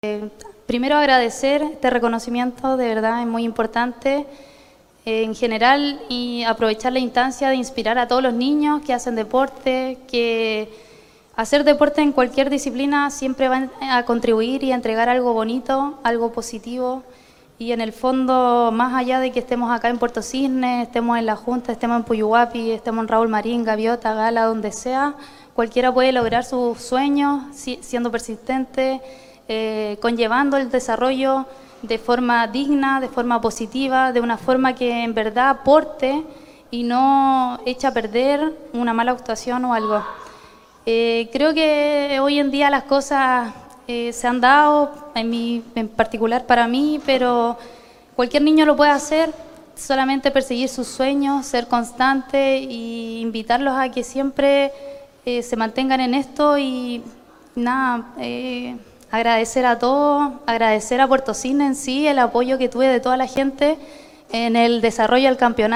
Primero agradecer este reconocimiento, de verdad es muy importante en general, y aprovechar la instancia de inspirar a todos los niños que hacen deporte, que hacer deporte en cualquier disciplina siempre va a contribuir y a entregar algo bonito, algo positivo. Y en el fondo, más allá de que estemos acá en Puerto Cisnes, estemos en La Junta, estemos en Puyuhuapi, estemos en Raúl Marín, Gaviota, Gala, donde sea, cualquiera puede lograr sus sueños siendo persistente, conllevando el desarrollo de forma digna, de forma positiva, de una forma que en verdad aporte y no eche a perder una mala actuación o algo. Creo que hoy en día las cosas se han dado, en particular para mí, pero cualquier niño lo puede hacer, solamente perseguir sus sueños, ser constante e invitarlos a que siempre se mantengan en esto. Y nada, agradecer a todos, agradecer a Puerto Cisnes en sí, el apoyo que tuve de toda la gente en el desarrollo del campeonato.